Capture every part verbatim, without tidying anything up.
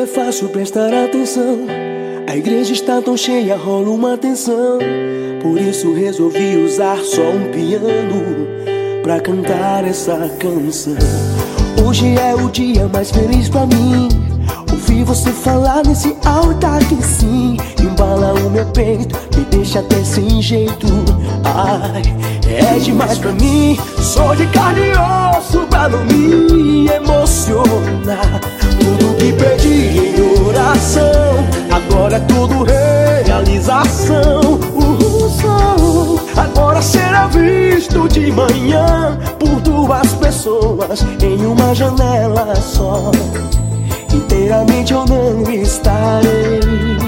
é fácil prestar atenção. A igreja está tão cheia, rola uma tensão. Por isso resolvi usar só um piano pra cantar essa canção. Hoje é o dia mais feliz pra mim. Ouvi você falar nesse altar que sim, embala o meu peito, me deixa até sem jeito. Ai, é demais pra mim. Sou de carne e osso pra não me emocionar. Tudo que pedi em oração, agora é tudo realização. O sol agora será visto de manhã por duas pessoas em uma janela só. Inteiramente eu não estarei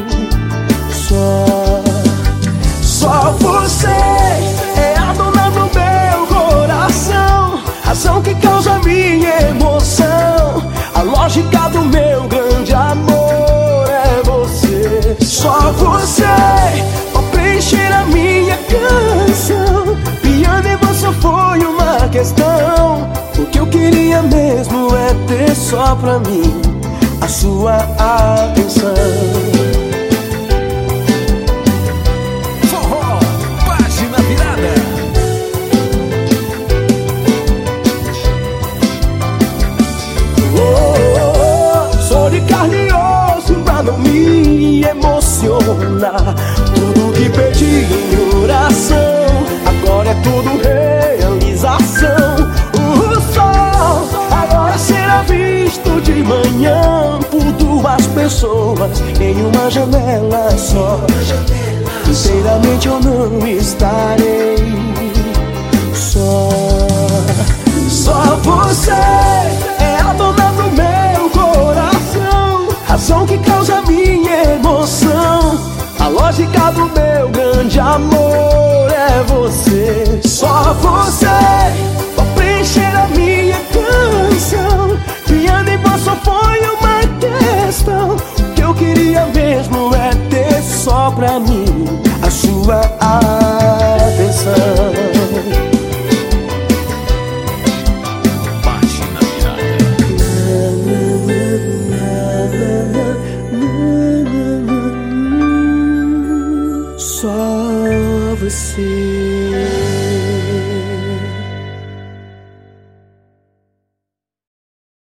só. Só você é a dona do meu coração, razão que causa minha emoção. A lógica do meu grande amor é você. Só você pra preencher a minha canção. Piano e você foi uma questão. O que eu queria mesmo é ter só pra mim a sua atenção. Forró, página virada. Oh, oh, sou de carne e osso pra não me emocionar. Tudo que pedi em oração, agora é tudo realização. O sol agora será visto de manhã por duas pessoas em uma janela só. Inteiramente eu não estarei